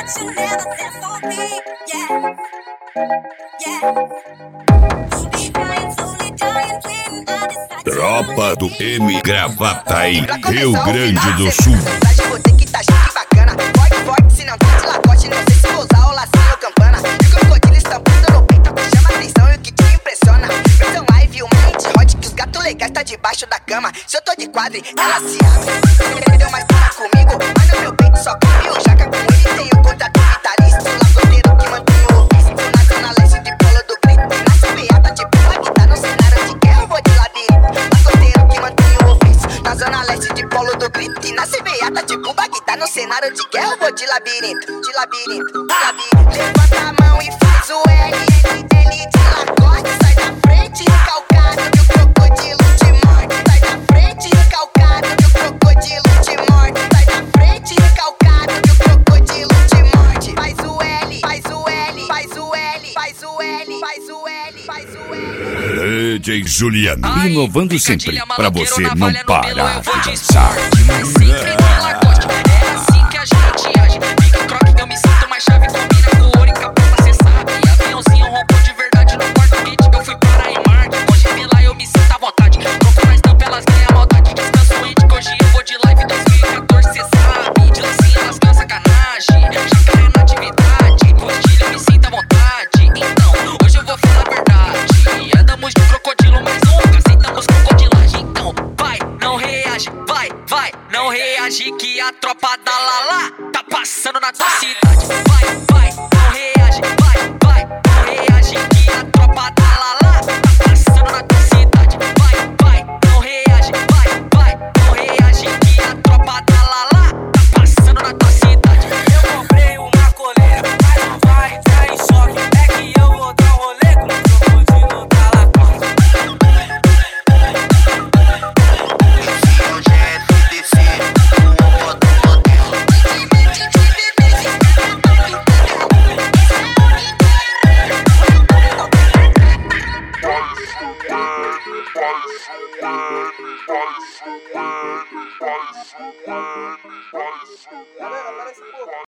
you never there for me. Yeah, yeah. Be dying, slowly dying when I decide to Tropa do M Gravataí, Rio Grande do Sul. Vou ter que tá chique bacana. Forte, forte, se não tá de lacoste. Não sei se vou usar o lacinho ou campana. E o crocodilo estampado no peito que chama atenção e o que te impressiona. Versão live, uma hit hot que os gatos legais tá debaixo da cama. Se eu tô de quadro, ela se abre. Deu mais para comigo, mas no meu peito só cabe o jaca. Com ele tenho contrato vitalício. Lagoteiro que mantém o ofício. Na zona leste de Polo do Grito. Na CBA tá tipo uma guitarra no cenário de guerra. Eu vou de labirinto. Lagoteiro que mantém o ofício. Na zona leste de Polo do Grito. E na CBA tá tipo Bagdá no cenário de guerra. Eu vou de labirinto, de labirinto, de labirinto. Levanta a mão e faz o L, L de lacoste. Sai da frente, recalcado que o crocodilo te morde. Sai da frente, recalcado que o crocodilo te morde. Sai da frente, recalcado que o crocodilo te morde. Faz o L, faz o L, faz o L, faz o L, faz o L, faz o L. DJ Juliano, inovando sempre pra você não navalha no parar pelo, eu vou de de dançar. esporte, mas sempre no lacoste. É assim que a gente age. Fica croque, eu me sinto mais chave. Combina com ouro e capota, cê sabe. Aviãozinho rompou de verdade no porta-gate. Eu fui para Emarte, hoje vi lá eu me sinto à vontade. Troco mais tampa, elas ganham maldade. Descanso íntimo, hoje eu vou de live 2014, cê sabe. De lancinha nas calças, sacanagem. Jacaré na atividade, curtilha, eu me sinto à vontade. Então, hoje eu vou falar a verdade. Andamos de crocodilo, mas nunca aceitamos crocodilagem. Então, vai, não reage, vai, não reage que a tropa da Lala tá passando na tua cidade. Vai, não reage, vai, não reage que a tropa da Lala tá passando na tua cidade. Vai, não reage, vai, não reage que a tropa da Lala tá passando na tua cidade. Eu comprei uma coleira, mas não vai entrar em choque. É que eu vou dar um rolê com o crocodilo da lacoste. Galera, parece pouco.